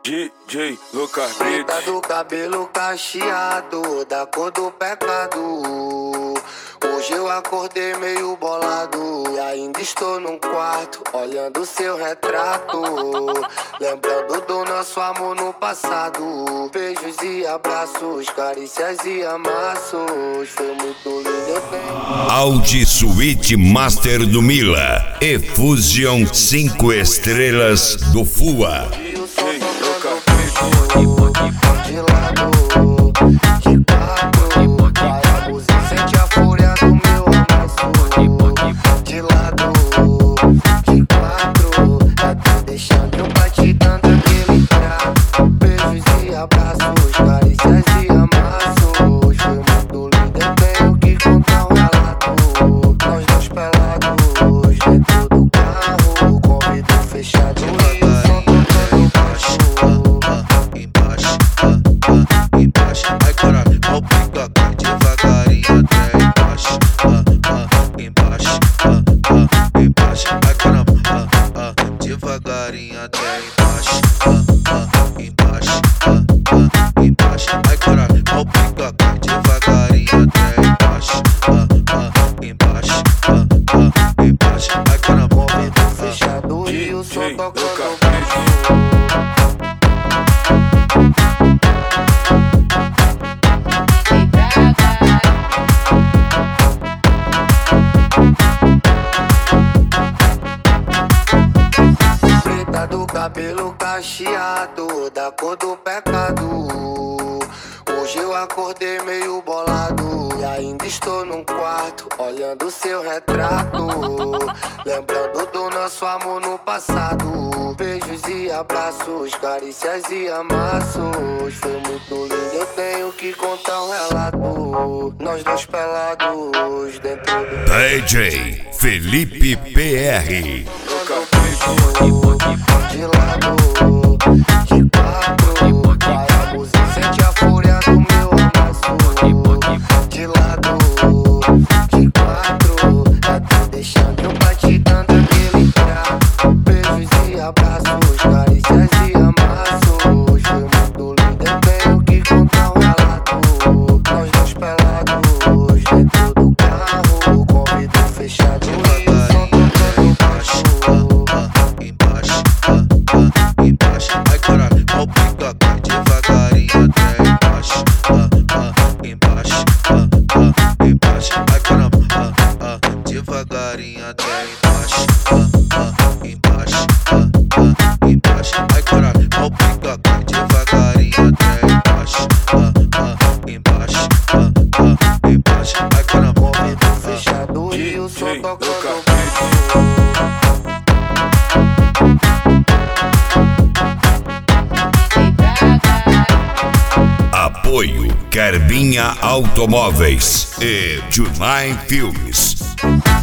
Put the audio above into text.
DJ Lucas Brito. Preta do cabelo cacheado, da cor do pecado. Hoje eu acordei meio bolado e ainda estou num quarto olhando seu retrato, lembrando do nosso amor no passado. Beijos e abraços, carícias e amassos, foi muito lindo, eu tenho. Audi Suite Master do Mila, Effusion 5 estrelas do FUA. DJ Lucas Brito. De lado, de quatro, vai abusar, sente a fúria do meu amasso. De lado, de quatro, tá te deixando eu te dando aquele trato. Beijos e abraços, carícias e amassos, foi muito lindo, eu tenho que contar um relato. Nós dois pelados, dentro do carro, com o vidro fechado e o som tocando baixo. Embaixo, ai caralho, não pica, devagarinho até embaixo, embaixo, embaixo, ai caramba, devagarinho até embaixo, embaixo, embaixo, ai caralho, não pica, devagarinho até embaixo, embaixo, embaixo, ai caramba, Vidro fechado e o som tocando baixo. Preta do cabelo cacheado, da cor do pecado. Hoje eu acordei meio bolado e ainda estou num quarto olhando seu retrato, lembrando do nosso amor no passado. Beijos e abraços, carícias e amassos, foi muito lindo, eu tenho que contar um relato. Nós dois pelados dentro do DJ Felipe PR. de lado, de quatro, vai abusar, sente a fúria do meu amasso. De lado, de quatro, tá te deixando eu te dando aquele trato. Beijos e abraços, carícias e amassos, foi muito lindo, eu tenho que contar um relato. Nós dois pelados, dentro do carro, com o vidro fechado e o som tocando baixo. embaixo, embaixo, ai caralho, não pica, devagarinho até embaixo, embaixo, embaixo, ai caramba, devagarinho até embaixo, embaixo, embaixo, ai caralho, não pica, devagarinho até embaixo, embaixo, embaixo, ai caramba, Vidro fechado e o som tocando baixo. Apoio Carbinha Automóveis e Junai Filmes.